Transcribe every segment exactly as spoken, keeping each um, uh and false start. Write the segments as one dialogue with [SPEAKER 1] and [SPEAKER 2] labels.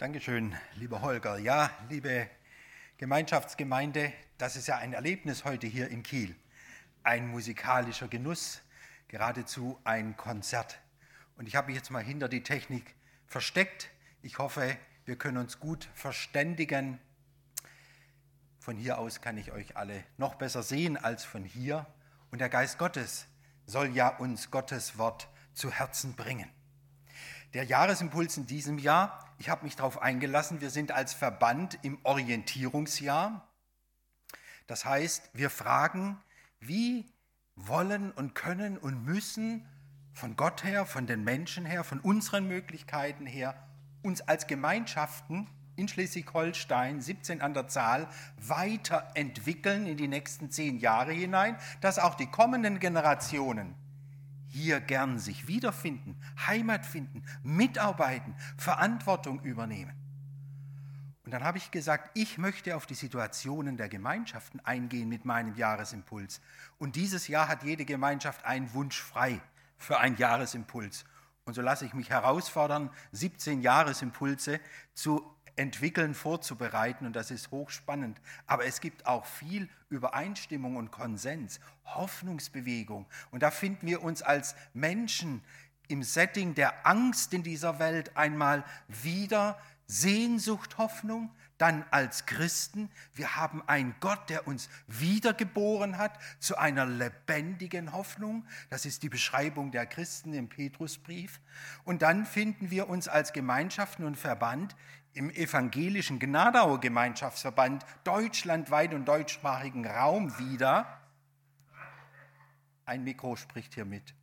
[SPEAKER 1] Dankeschön, lieber Holger. Ja, liebe Gemeinschaftsgemeinde, das ist ja ein Erlebnis heute hier in Kiel. Ein musikalischer Genuss, geradezu ein Konzert. Und ich habe mich jetzt mal hinter die Technik versteckt. Ich hoffe, wir können uns gut verständigen. Von hier aus kann ich euch alle noch besser sehen als von hier. Und der Geist Gottes soll ja uns Gottes Wort zu Herzen bringen. Der Jahresimpuls in diesem Jahr, ich habe mich darauf eingelassen, wir sind als Verband im Orientierungsjahr. Das heißt, wir fragen, wie wollen und können und müssen von Gott her, von den Menschen her, von unseren Möglichkeiten her, uns als Gemeinschaften in Schleswig-Holstein, siebzehn an der Zahl, weiterentwickeln in die nächsten zehn Jahre hinein, dass auch die kommenden Generationen hier gern sich wiederfinden, Heimat finden, mitarbeiten, Verantwortung übernehmen. Und dann habe ich gesagt, ich möchte auf die Situationen der Gemeinschaften eingehen mit meinem Jahresimpuls. Und dieses Jahr hat jede Gemeinschaft einen Wunsch frei für einen Jahresimpuls. Und so lasse ich mich herausfordern, siebzehn Jahresimpulse zu entwickeln, vorzubereiten, und das ist hochspannend. Aber es gibt auch viel Übereinstimmung und Konsens, Hoffnungsbewegung. Und da finden wir uns als Menschen im Setting der Angst in dieser Welt einmal wieder, Sehnsucht, Hoffnung, dann als Christen. Wir haben einen Gott, der uns wiedergeboren hat zu einer lebendigen Hoffnung. Das ist die Beschreibung der Christen im Petrusbrief. Und dann finden wir uns als Gemeinschaften und Verband im evangelischen Gnadauer Gemeinschaftsverband deutschlandweit und deutschsprachigen Raum wieder. Ein Mikro spricht hier mit.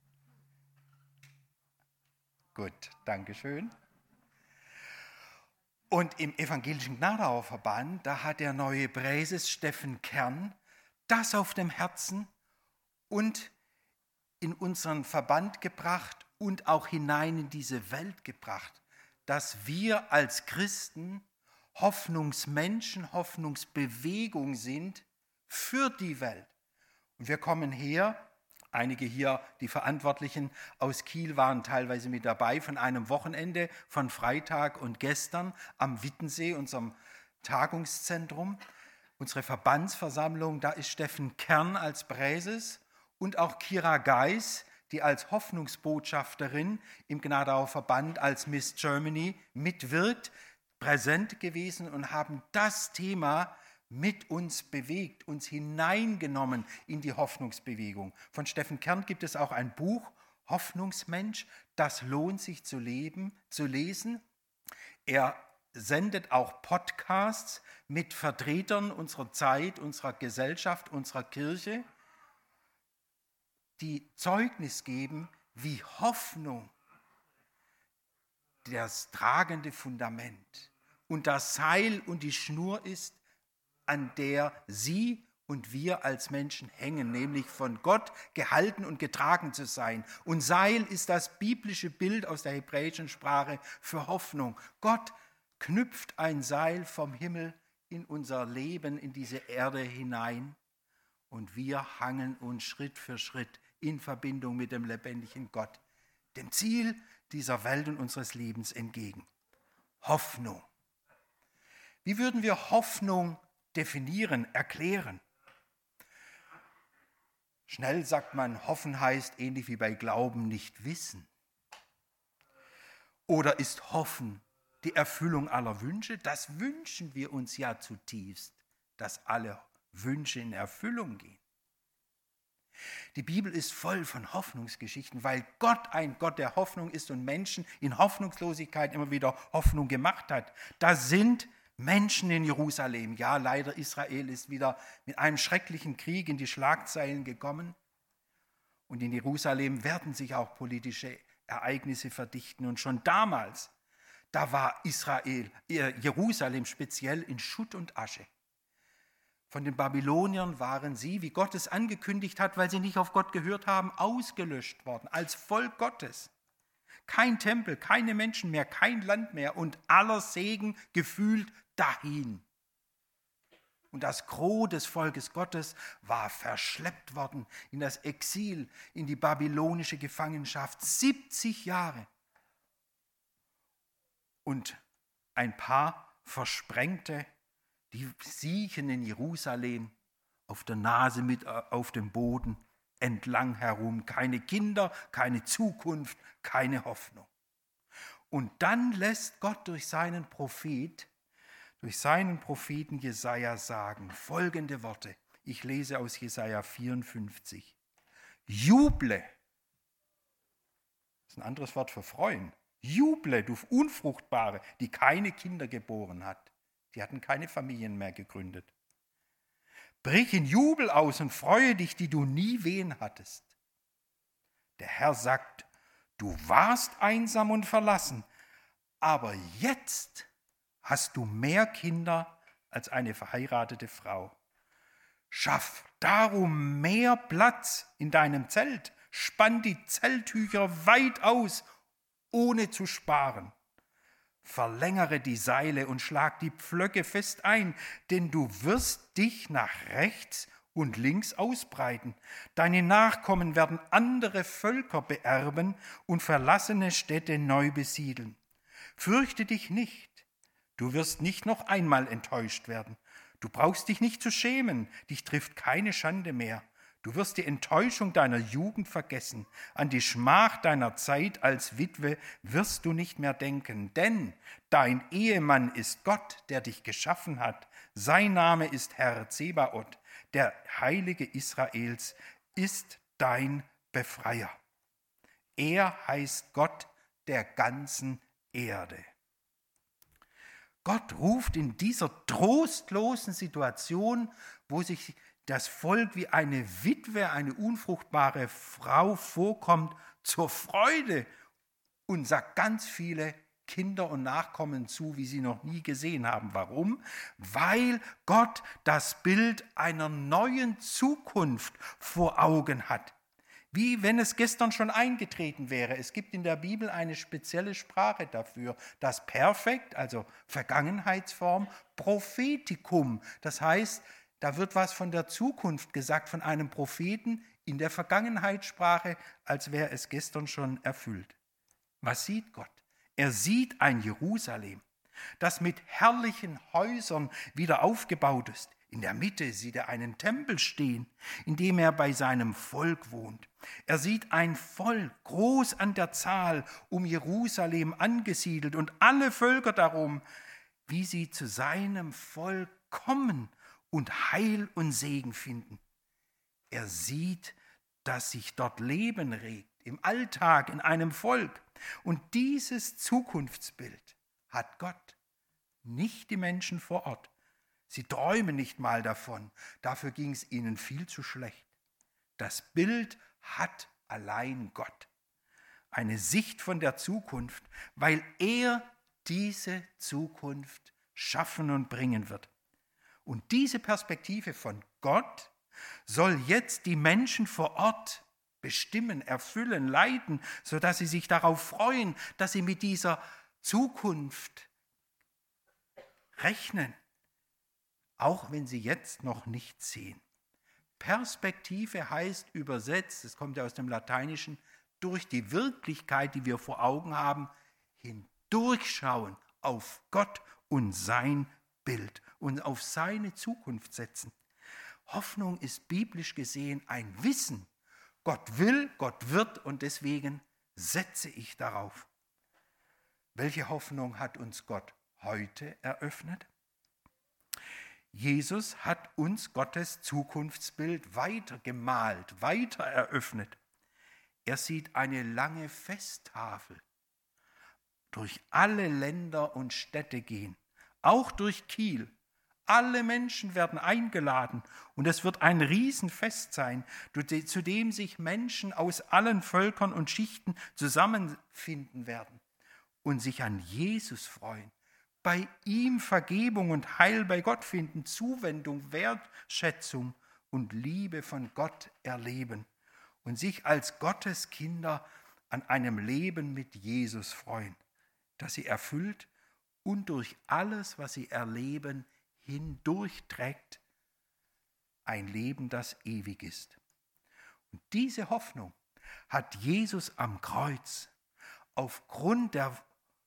[SPEAKER 1] Gut, Dankeschön. Und im evangelischen Gnadauer Verband, da hat der neue Präses Steffen Kern das auf dem Herzen und in unseren Verband gebracht und auch hinein in diese Welt gebracht, dass wir als Christen Hoffnungsmenschen, Hoffnungsbewegung sind für die Welt. Und wir kommen her, einige hier, die Verantwortlichen aus Kiel waren teilweise mit dabei, von einem Wochenende von Freitag und gestern am Wittensee, unserem Tagungszentrum. Unsere Verbandsversammlung, da ist Steffen Kern als Präses und auch Kira Geis, die als Hoffnungsbotschafterin im Gnadauer Verband als Miss Germany mitwirkt, präsent gewesen und haben das Thema mit uns bewegt, uns hineingenommen in die Hoffnungsbewegung. Von Steffen Kern gibt es auch ein Buch, Hoffnungsmensch, das lohnt sich zu leben, zu lesen. Er sendet auch Podcasts mit Vertretern unserer Zeit, unserer Gesellschaft, unserer Kirche, die Zeugnis geben, wie Hoffnung das tragende Fundament und das Seil und die Schnur ist, an der sie und wir als Menschen hängen, nämlich von Gott gehalten und getragen zu sein. Und Seil ist das biblische Bild aus der hebräischen Sprache für Hoffnung. Gott knüpft ein Seil vom Himmel in unser Leben, in diese Erde hinein, und wir hangeln uns Schritt für Schritt in Verbindung mit dem lebendigen Gott, dem Ziel dieser Welt und unseres Lebens entgegen. Hoffnung. Wie würden wir Hoffnung definieren, erklären? Schnell sagt man, hoffen heißt ähnlich wie bei Glauben nicht wissen. Oder ist Hoffen die Erfüllung aller Wünsche? Das wünschen wir uns ja zutiefst, dass alle Wünsche in Erfüllung gehen. Die Bibel ist voll von Hoffnungsgeschichten, weil Gott ein Gott der Hoffnung ist und Menschen in Hoffnungslosigkeit immer wieder Hoffnung gemacht hat. Da sind Menschen in Jerusalem, ja, leider Israel ist wieder mit einem schrecklichen Krieg in die Schlagzeilen gekommen. Und in Jerusalem werden sich auch politische Ereignisse verdichten. Und schon damals, da war Israel, Jerusalem speziell in Schutt und Asche. Von den Babyloniern waren sie, wie Gott es angekündigt hat, weil sie nicht auf Gott gehört haben, ausgelöscht worden, als Volk Gottes. Kein Tempel, keine Menschen mehr, kein Land mehr und aller Segen gefühlt dahin. Und das Gros des Volkes Gottes war verschleppt worden in das Exil, in die babylonische Gefangenschaft, siebzig Jahre. Und ein paar Versprengte, die siechen in Jerusalem auf der Nase mit auf dem Boden entlang herum. Keine Kinder, keine Zukunft, keine Hoffnung. Und dann lässt Gott durch seinen Prophet, durch seinen Propheten Jesaja sagen folgende Worte. Ich lese aus Jesaja vierundfünfzig. Juble, das ist ein anderes Wort für freuen. Juble, du Unfruchtbare, die keine Kinder geboren hat. Die hatten keine Familien mehr gegründet. Brich in Jubel aus und freue dich, die du nie Wehen hattest. Der Herr sagt, du warst einsam und verlassen, aber jetzt hast du mehr Kinder als eine verheiratete Frau. Schaff darum mehr Platz in deinem Zelt, spann die Zelttücher weit aus, ohne zu sparen. Verlängere die Seile und schlag die Pflöcke fest ein, denn du wirst dich nach rechts und links ausbreiten. Deine Nachkommen werden andere Völker beerben und verlassene Städte neu besiedeln. Fürchte dich nicht, du wirst nicht noch einmal enttäuscht werden. Du brauchst dich nicht zu schämen, dich trifft keine Schande mehr. Du wirst die Enttäuschung deiner Jugend vergessen. An die Schmach deiner Zeit als Witwe wirst du nicht mehr denken. Denn dein Ehemann ist Gott, der dich geschaffen hat. Sein Name ist Herr Zebaoth. Der Heilige Israels ist dein Befreier. Er heißt Gott der ganzen Erde. Gott ruft in dieser trostlosen Situation, wo sich das Volk wie eine Witwe, eine unfruchtbare Frau vorkommt, zur Freude und sagt ganz viele Kinder und Nachkommen zu, wie sie noch nie gesehen haben. Warum? Weil Gott das Bild einer neuen Zukunft vor Augen hat. Wie wenn es gestern schon eingetreten wäre. Es gibt in der Bibel eine spezielle Sprache dafür. Das Perfekt, also Vergangenheitsform, Prophetikum. Das heißt, da wird was von der Zukunft gesagt, von einem Propheten in der Vergangenheitssprache, als wäre es gestern schon erfüllt. Was sieht Gott? Er sieht ein Jerusalem, das mit herrlichen Häusern wieder aufgebaut ist. In der Mitte sieht er einen Tempel stehen, in dem er bei seinem Volk wohnt. Er sieht ein Volk, groß an der Zahl, um Jerusalem angesiedelt und alle Völker darum, wie sie zu seinem Volk kommen und Heil und Segen finden. Er sieht, dass sich dort Leben regt, im Alltag, in einem Volk. Und dieses Zukunftsbild hat Gott, nicht die Menschen vor Ort. Sie träumen nicht mal davon, dafür ging es ihnen viel zu schlecht. Das Bild hat allein Gott. Eine Sicht von der Zukunft, weil er diese Zukunft schaffen und bringen wird. Und diese Perspektive von Gott soll jetzt die Menschen vor Ort bestimmen, erfüllen, leiten, sodass sie sich darauf freuen, dass sie mit dieser Zukunft rechnen, auch wenn sie jetzt noch nicht sehen. Perspektive heißt übersetzt, es kommt ja aus dem Lateinischen, durch die Wirklichkeit, die wir vor Augen haben, hindurchschauen auf Gott und sein Bild und auf seine Zukunft setzen. Hoffnung ist biblisch gesehen ein Wissen. Gott will, Gott wird und deswegen setze ich darauf. Welche Hoffnung hat uns Gott heute eröffnet? Jesus hat uns Gottes Zukunftsbild weiter gemalt, weiter eröffnet. Er sieht eine lange Festtafel durch alle Länder und Städte gehen, auch durch Kiel. Alle Menschen werden eingeladen und es wird ein Riesenfest sein, zu dem sich Menschen aus allen Völkern und Schichten zusammenfinden werden und sich an Jesus freuen, bei ihm Vergebung und Heil bei Gott finden, Zuwendung, Wertschätzung und Liebe von Gott erleben und sich als Gottes Kinder an einem Leben mit Jesus freuen, das sie erfüllt und durch alles, was sie erleben, hindurchträgt ein Leben, das ewig ist. Und diese Hoffnung hat Jesus am Kreuz aufgrund der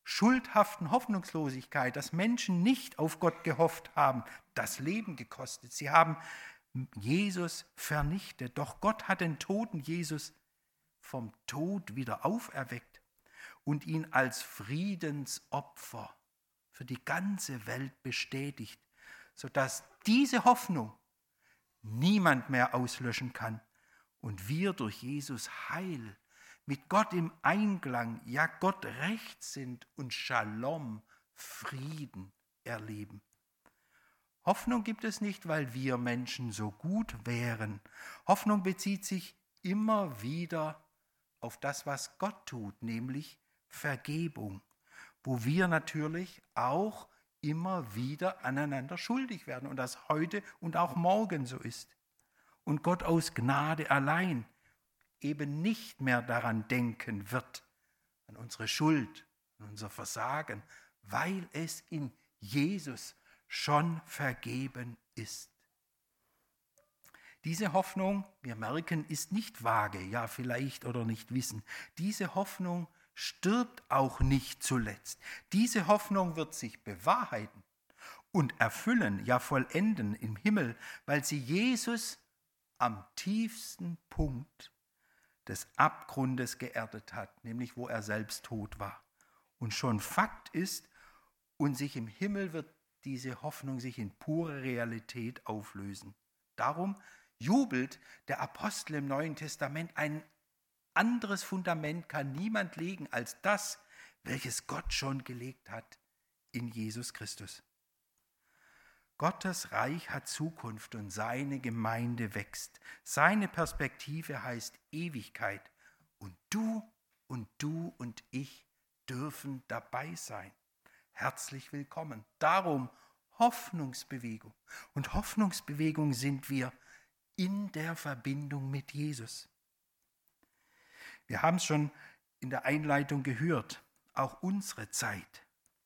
[SPEAKER 1] schuldhaften Hoffnungslosigkeit, dass Menschen nicht auf Gott gehofft haben, das Leben gekostet. Sie haben Jesus vernichtet. Doch Gott hat den toten Jesus vom Tod wieder auferweckt und ihn als Friedensopfer für die ganze Welt bestätigt, sodass diese Hoffnung niemand mehr auslöschen kann und wir durch Jesus Heil, mit Gott im Einklang, ja Gott recht sind und Shalom, Frieden erleben. Hoffnung gibt es nicht, weil wir Menschen so gut wären. Hoffnung bezieht sich immer wieder auf das, was Gott tut, nämlich Vergebung, wo wir natürlich auch immer wieder aneinander schuldig werden und das heute und auch morgen so ist. Und Gott aus Gnade allein eben nicht mehr daran denken wird, an unsere Schuld, an unser Versagen, weil es in Jesus schon vergeben ist. Diese Hoffnung, wir merken, ist nicht vage, ja vielleicht oder nicht wissen. Diese Hoffnung stirbt auch nicht zuletzt. Diese Hoffnung wird sich bewahrheiten und erfüllen, ja vollenden im Himmel, weil sie Jesus am tiefsten Punkt des Abgrundes geerdet hat, nämlich wo er selbst tot war. Und schon Fakt ist, und sich im Himmel wird diese Hoffnung sich in pure Realität auflösen. Darum jubelt der Apostel im Neuen Testament. Ein anderes Fundament kann niemand legen als das, welches Gott schon gelegt hat in Jesus Christus. Gottes Reich hat Zukunft und seine Gemeinde wächst. Seine Perspektive heißt Ewigkeit. Und du und du und ich dürfen dabei sein. Herzlich willkommen. Darum Hoffnungsbewegung. Und Hoffnungsbewegung sind wir in der Verbindung mit Jesus. Wir haben es schon in der Einleitung gehört. Auch unsere Zeit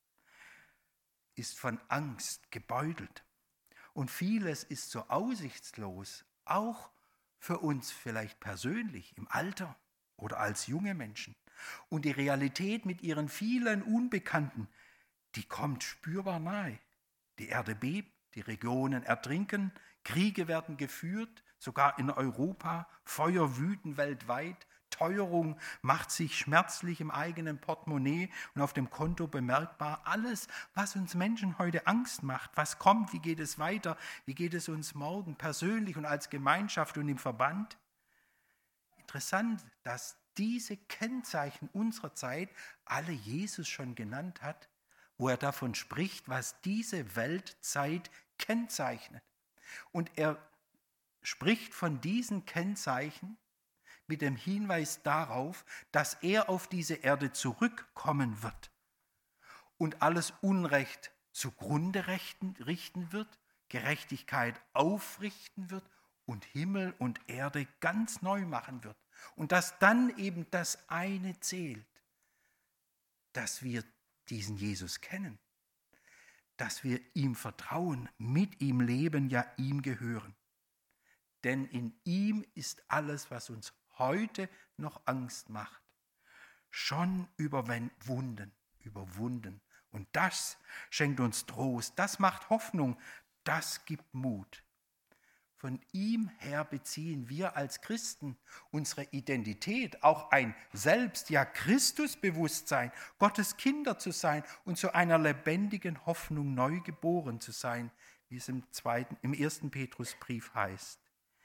[SPEAKER 1] ist von Angst gebeutelt. Und vieles ist so aussichtslos, auch für uns vielleicht persönlich im Alter oder als junge Menschen. Und die Realität mit ihren vielen Unbekannten, die kommt spürbar nahe. Die Erde bebt, die Regionen ertrinken, Kriege werden geführt, sogar in Europa, Feuer wüten weltweit, Teuerung macht sich schmerzlich im eigenen Portemonnaie und auf dem Konto bemerkbar. Alles, was uns Menschen heute Angst macht, was kommt, wie geht es weiter, wie geht es uns morgen persönlich und als Gemeinschaft und im Verband. Interessant, dass diese Kennzeichen unserer Zeit alle Jesus schon genannt hat, wo er davon spricht, was diese Weltzeit kennzeichnet. Und er spricht von diesen Kennzeichen mit dem Hinweis darauf, dass er auf diese Erde zurückkommen wird und alles Unrecht zugrunde richten wird, Gerechtigkeit aufrichten wird und Himmel und Erde ganz neu machen wird. Und dass dann eben das eine zählt, dass wir diesen Jesus kennen, dass wir ihm vertrauen, mit ihm leben, ja ihm gehören. Denn in ihm ist alles, was uns heute noch Angst macht, schon überwunden, überwunden. Und das schenkt uns Trost, das macht Hoffnung, das gibt Mut. Von ihm her beziehen wir als Christen unsere Identität, auch ein Selbst, ja Christusbewusstsein, Gottes Kinder zu sein und zu einer lebendigen Hoffnung neu geboren zu sein, wie es im, zweiten, im ersten Petrusbrief heißt.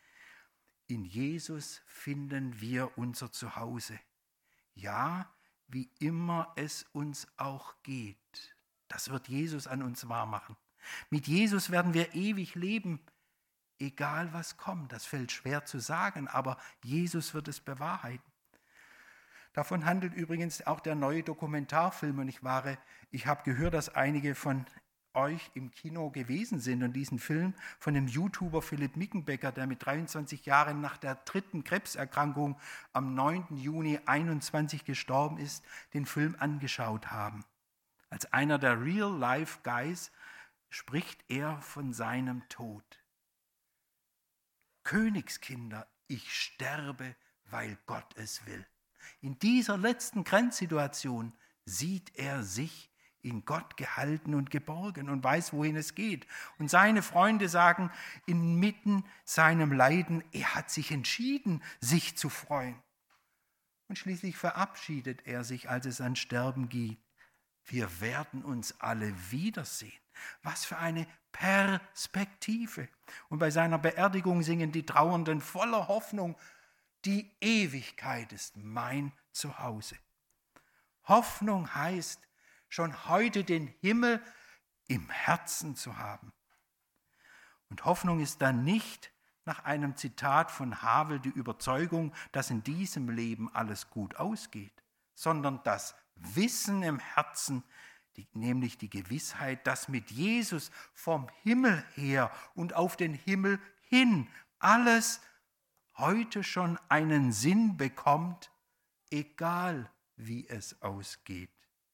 [SPEAKER 1] In Jesus finden wir unser Zuhause. Ja, wie immer es uns auch geht. Das wird Jesus an uns wahrmachen. Mit Jesus werden wir ewig leben, egal was kommt. Das fällt schwer zu sagen, aber Jesus wird es bewahrheiten. Davon handelt übrigens auch der neue Dokumentarfilm. Und ich, war, ich habe gehört, dass einige von euch im Kino gewesen sind und diesen Film von dem YouTuber Philipp Mickenbecker, der mit dreiundzwanzig Jahren nach der dritten Krebserkrankung am neunten Juni einundzwanzig gestorben ist, den Film angeschaut haben. Als einer der Real-Life-Guys spricht er von seinem Tod. Königskinder, ich sterbe, weil Gott es will. In dieser letzten Grenzsituation sieht er sich in Gott gehalten und geborgen und weiß, wohin es geht. Und seine Freunde sagen inmitten seinem Leiden, er hat sich entschieden, sich zu freuen. Und schließlich verabschiedet er sich, als es an Sterben geht. Wir werden uns alle wiedersehen. Was für eine Perspektive. Und bei seiner Beerdigung singen die Trauernden voller Hoffnung, die Ewigkeit ist mein Zuhause. Hoffnung heißt, schon heute den Himmel im Herzen zu haben. Und Hoffnung ist dann nicht nach einem Zitat von Havel die Überzeugung, dass in diesem Leben alles gut ausgeht, sondern das Wissen im Herzen, die, nämlich die Gewissheit, dass mit Jesus vom Himmel her und auf den Himmel hin alles heute schon einen Sinn bekommt, egal wie es ausgeht.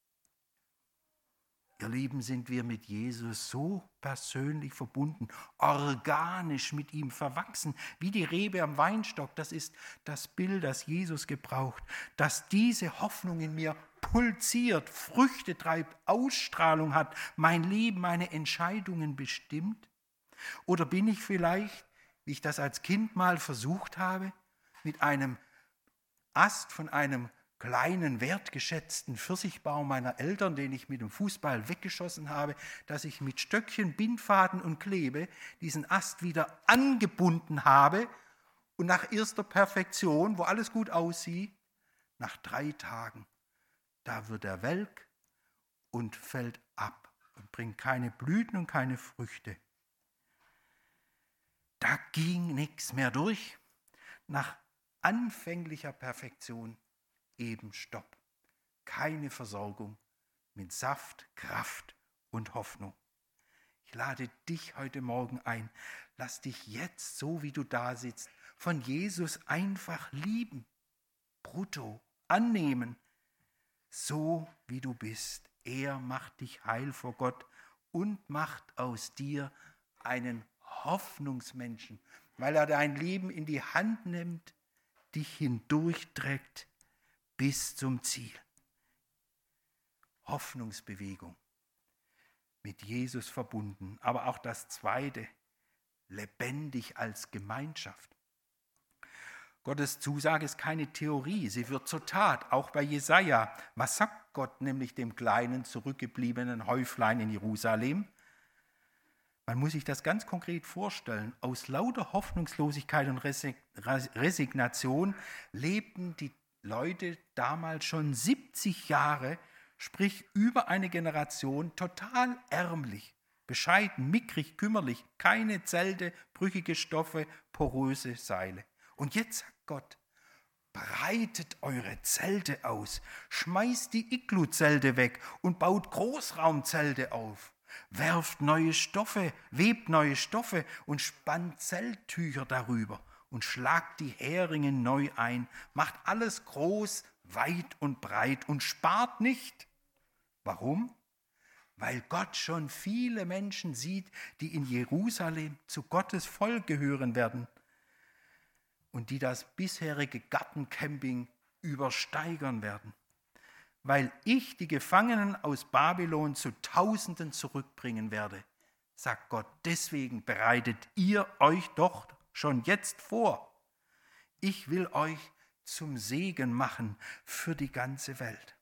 [SPEAKER 1] Ihr Lieben, sind wir mit Jesus so persönlich verbunden, organisch mit ihm verwachsen, wie die Rebe am Weinstock. Das ist das Bild, das Jesus gebraucht, dass diese Hoffnung in mir pulsiert, Früchte treibt, Ausstrahlung hat, mein Leben, meine Entscheidungen bestimmt? Oder bin ich vielleicht, wie ich das als Kind mal versucht habe, mit einem Ast von einem kleinen, wertgeschätzten Pfirsichbaum meiner Eltern, den ich mit dem Fußball weggeschossen habe, dass ich mit Stöckchen, Bindfaden und Klebe diesen Ast wieder angebunden habe und nach erster Perfektion, wo alles gut aussieht, nach drei Tagen, da wird er welk und fällt ab und bringt keine Blüten und keine Früchte. Da ging nichts mehr durch. Nach anfänglicher Perfektion eben Stopp. Keine Versorgung mit Saft, Kraft und Hoffnung. Ich lade dich heute Morgen ein. Lass dich jetzt, so wie du da sitzt, von Jesus einfach lieben, brutto, annehmen, so wie du bist. Er macht dich heil vor Gott und macht aus dir einen Hoffnungsmenschen, weil er dein Leben in die Hand nimmt, dich hindurchträgt bis zum Ziel. Hoffnungsbewegung, mit Jesus verbunden. Aber auch das Zweite, lebendig als Gemeinschaft. Gottes Zusage ist keine Theorie, sie wird zur Tat, auch bei Jesaja. Was sagt Gott nämlich dem kleinen, zurückgebliebenen Häuflein in Jerusalem? Man muss sich das ganz konkret vorstellen. Aus lauter Hoffnungslosigkeit und Resignation lebten die Leute damals schon siebzig Jahre, sprich über eine Generation, total ärmlich, bescheiden, mickrig, kümmerlich, keine Zelte, brüchige Stoffe, poröse Seile. Und jetzt sagt Gott, breitet eure Zelte aus, schmeißt die Iglu-Zelte weg und baut Großraumzelte auf. Werft neue Stoffe, webt neue Stoffe und spannt Zelttücher darüber und schlagt die Heringe neu ein, macht alles groß, weit und breit und spart nicht. Warum? Weil Gott schon viele Menschen sieht, die in Jerusalem zu Gottes Volk gehören werden und die das bisherige Gartencamping übersteigern werden. Weil ich die Gefangenen aus Babylon zu Tausenden zurückbringen werde, sagt Gott, deswegen bereitet ihr euch doch schon jetzt vor. Ich will euch zum Segen machen für die ganze Welt.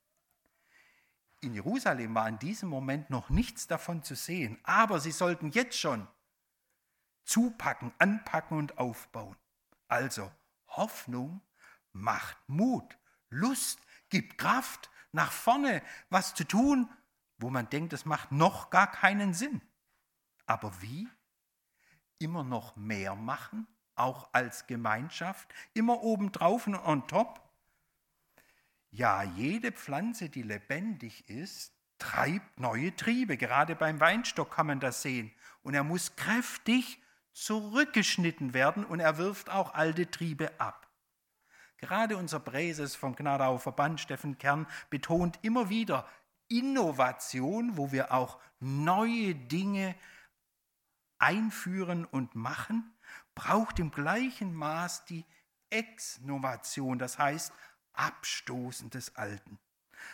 [SPEAKER 1] In Jerusalem war in diesem Moment noch nichts davon zu sehen, aber sie sollten jetzt schon zupacken, anpacken und aufbauen. Also Hoffnung macht Mut, Lust, gibt Kraft, nach vorne was zu tun, wo man denkt, es macht noch gar keinen Sinn. Aber wie? Immer noch mehr machen, auch als Gemeinschaft, immer obendrauf und on top? Ja, jede Pflanze, die lebendig ist, treibt neue Triebe. Gerade beim Weinstock kann man das sehen. Und er muss kräftig zurückgeschnitten werden und er wirft auch alte Triebe ab. Gerade unser Präses vom Gnadauer Verband, Steffen Kern, betont immer wieder Innovation, wo wir auch neue Dinge einführen und machen, braucht im gleichen Maß die Exnovation, das heißt Abstoßen des Alten.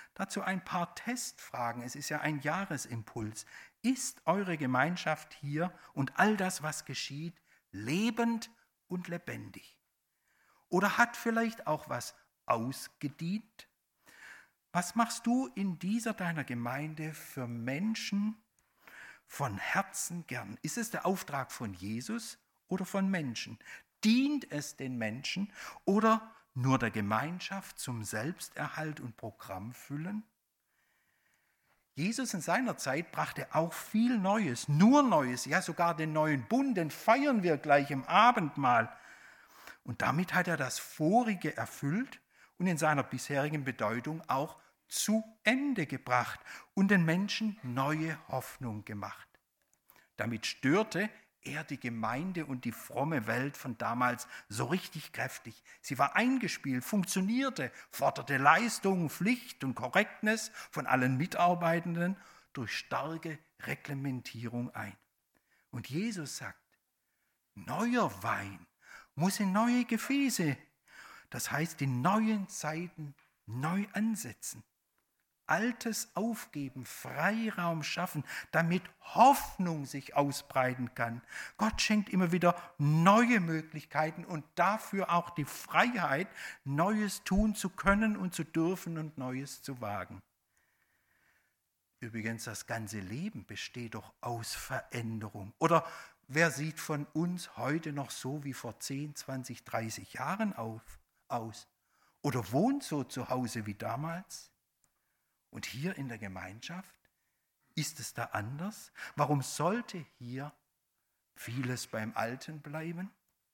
[SPEAKER 1] Dazu ein paar Testfragen. Es ist ja ein Jahresimpuls. Ist eure Gemeinschaft hier und all das, was geschieht, lebend und lebendig? Oder hat vielleicht auch was ausgedient? Was machst du in dieser deiner Gemeinde für Menschen von Herzen gern? Ist es der Auftrag von Jesus oder von Menschen? Dient es den Menschen oder nur der Gemeinschaft zum Selbsterhalt und Programmfüllen? Jesus in seiner Zeit brachte auch viel Neues, nur Neues, ja sogar den neuen Bund, den feiern wir gleich im Abendmahl. Und damit hat er das Vorige erfüllt und in seiner bisherigen Bedeutung auch zu Ende gebracht und den Menschen neue Hoffnung gemacht. Damit störte er die Gemeinde und die fromme Welt von damals so richtig kräftig. Sie war eingespielt, funktionierte, forderte Leistung, Pflicht und Korrektness von allen Mitarbeitenden durch starke Reglementierung ein. Und Jesus sagt, neuer Wein muss in neue Gefäße, das heißt die neuen Zeiten neu ansetzen. Altes aufgeben, Freiraum schaffen, damit Hoffnung sich ausbreiten kann. Gott schenkt immer wieder neue Möglichkeiten und dafür auch die Freiheit, Neues tun zu können und zu dürfen und Neues zu wagen. Übrigens, das ganze Leben besteht doch aus Veränderung. Oder wer sieht von uns heute noch so wie vor zehn, zwanzig, dreißig Jahren auf, aus? Oder wohnt so zu Hause wie damals? Und hier in der Gemeinschaft, ist es da anders? Warum sollte hier vieles beim Alten bleiben?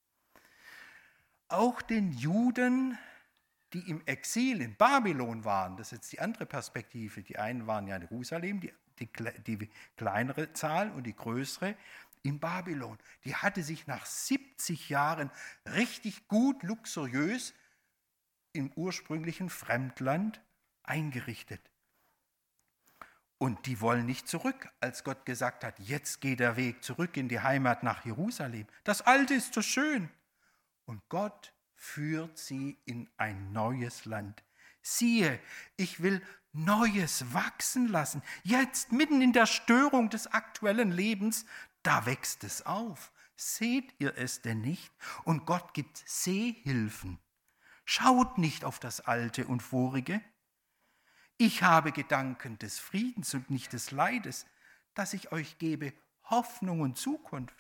[SPEAKER 1] Auch den Juden, die im Exil in Babylon waren, das ist jetzt die andere Perspektive, die einen waren ja in Jerusalem, die, die, die kleinere Zahl und die größere in Babylon, die hatte sich nach siebzig Jahren richtig gut, luxuriös im ursprünglichen Fremdland eingerichtet. Und die wollen nicht zurück, als Gott gesagt hat, jetzt geht der Weg zurück in die Heimat nach Jerusalem. Das Alte ist so schön. Und Gott führt sie in ein neues Land. Siehe, ich will Neues wachsen lassen. Jetzt, mitten in der Störung des aktuellen Lebens, da wächst es auf. Seht ihr es denn nicht? Und Gott gibt Sehhilfen. Schaut nicht auf das Alte und Vorige. Ich habe Gedanken des Friedens und nicht des Leides, dass ich euch gebe Hoffnung und Zukunft.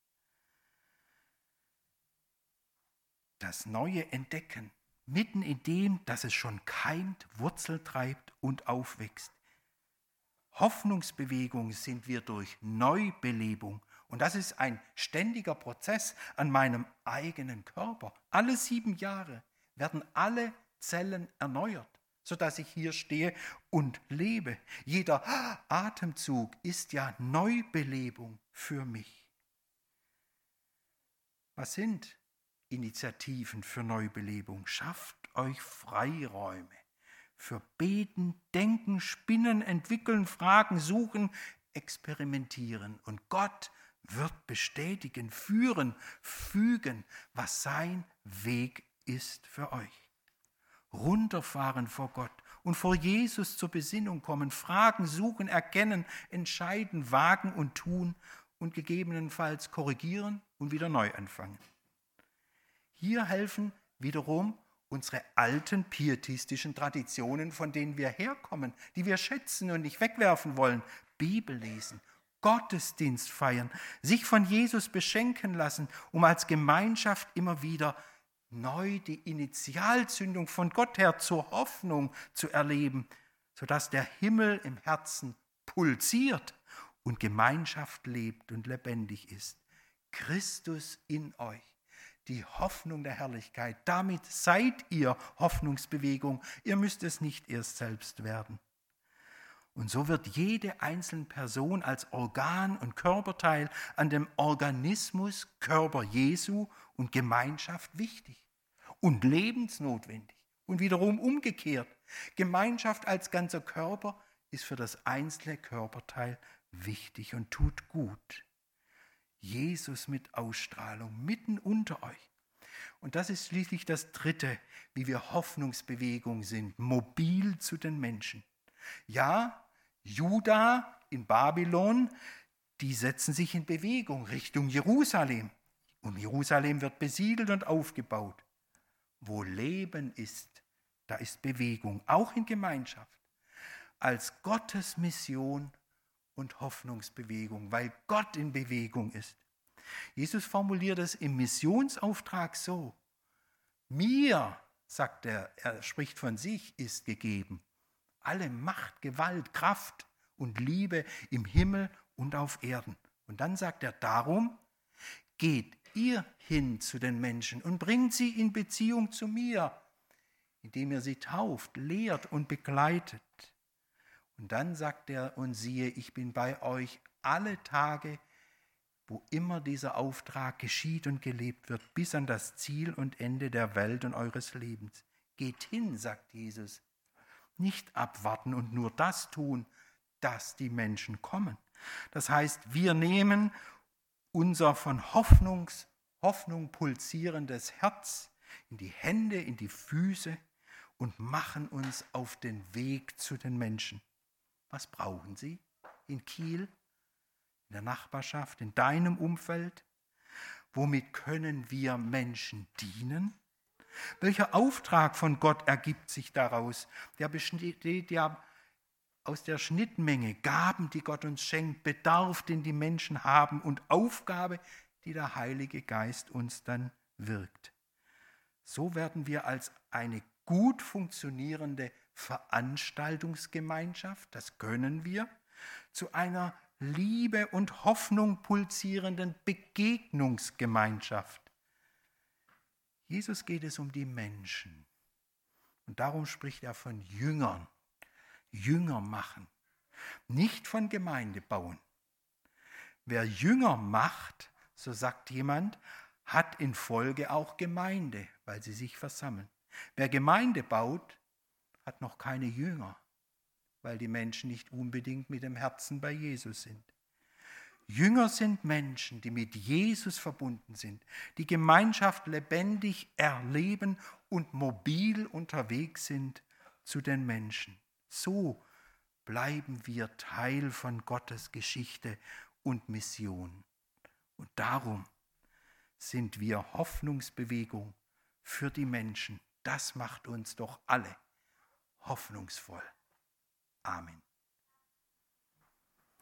[SPEAKER 1] Das Neue entdecken, mitten in dem, dass es schon keimt, Wurzel treibt und aufwächst. Hoffnungsbewegung sind wir durch Neubelebung. Und das ist ein ständiger Prozess an meinem eigenen Körper. Alle sieben Jahre werden alle Zellen erneuert, sodass ich hier stehe und lebe. Jeder Atemzug ist ja Neubelebung für mich. Was sind Initiativen für Neubelebung? Schafft euch Freiräume für Beten, Denken, Spinnen, Entwickeln, Fragen, Suchen, Experimentieren. Und Gott wird bestätigen, führen, fügen, was sein Weg ist für euch. Runterfahren vor Gott und vor Jesus zur Besinnung kommen, fragen, suchen, erkennen, entscheiden, wagen und tun und gegebenenfalls korrigieren und wieder neu anfangen. Hier helfen wiederum unsere alten pietistischen Traditionen, von denen wir herkommen, die wir schätzen und nicht wegwerfen wollen. Bibel lesen, Gottesdienst feiern, sich von Jesus beschenken lassen, um als Gemeinschaft immer wieder neu die Initialzündung von Gott her zur Hoffnung zu erleben, sodass der Himmel im Herzen pulsiert und Gemeinschaft lebt und lebendig ist. Christus in euch, die Hoffnung der Herrlichkeit. Damit seid ihr Hoffnungsbewegung. Ihr müsst es nicht erst selbst werden. Und so wird jede einzelne Person als Organ und Körperteil an dem Organismus Körper Jesu und Gemeinschaft wichtig und lebensnotwendig. Und wiederum umgekehrt. Gemeinschaft als ganzer Körper ist für das einzelne Körperteil wichtig und tut gut. Jesus mit Ausstrahlung mitten unter euch. Und das ist schließlich das Dritte, wie wir Hoffnungsbewegung sind, mobil zu den Menschen. Ja, Juda in Babylon, die setzen sich in Bewegung Richtung Jerusalem. Und Jerusalem wird besiedelt und aufgebaut. Wo Leben ist, da ist Bewegung, auch in Gemeinschaft. Als Gottes Mission und Hoffnungsbewegung, weil Gott in Bewegung ist. Jesus formuliert es im Missionsauftrag so: Mir, sagt er, er spricht von sich, ist gegeben alle Macht, Gewalt, Kraft und Liebe im Himmel und auf Erden. Und dann sagt er, darum geht ihr hin zu den Menschen und bringt sie in Beziehung zu mir, indem ihr sie tauft, lehrt und begleitet. Und dann sagt er, und siehe, ich bin bei euch alle Tage, wo immer dieser Auftrag geschieht und gelebt wird, bis an das Ziel und Ende der Welt und eures Lebens. Geht hin, sagt Jesus. Nicht abwarten und nur das tun, dass die Menschen kommen. Das heißt, wir nehmen unser von Hoffnungs, Hoffnung pulsierendes Herz in die Hände, in die Füße und machen uns auf den Weg zu den Menschen. Was brauchen Sie in Kiel, in der Nachbarschaft, in deinem Umfeld? Womit können wir Menschen dienen? Welcher Auftrag von Gott ergibt sich daraus? Der besteht ja aus der Schnittmenge Gaben, die Gott uns schenkt, Bedarf, den die Menschen haben und Aufgabe, die der Heilige Geist uns dann wirkt. So werden wir als eine gut funktionierende Veranstaltungsgemeinschaft, das können wir, zu einer Liebe und Hoffnung pulsierenden Begegnungsgemeinschaft. Jesus geht es um die Menschen. Und darum spricht er von Jüngern, Jünger machen, nicht von Gemeinde bauen. Wer Jünger macht, so sagt jemand, hat in Folge auch Gemeinde, weil sie sich versammeln. Wer Gemeinde baut, hat noch keine Jünger, weil die Menschen nicht unbedingt mit dem Herzen bei Jesus sind. Jünger sind Menschen, die mit Jesus verbunden sind, die Gemeinschaft lebendig erleben und mobil unterwegs sind zu den Menschen. So bleiben wir Teil von Gottes Geschichte und Mission. Und darum sind wir Hoffnungsbewegung für die Menschen. Das macht uns doch alle hoffnungsvoll. Amen.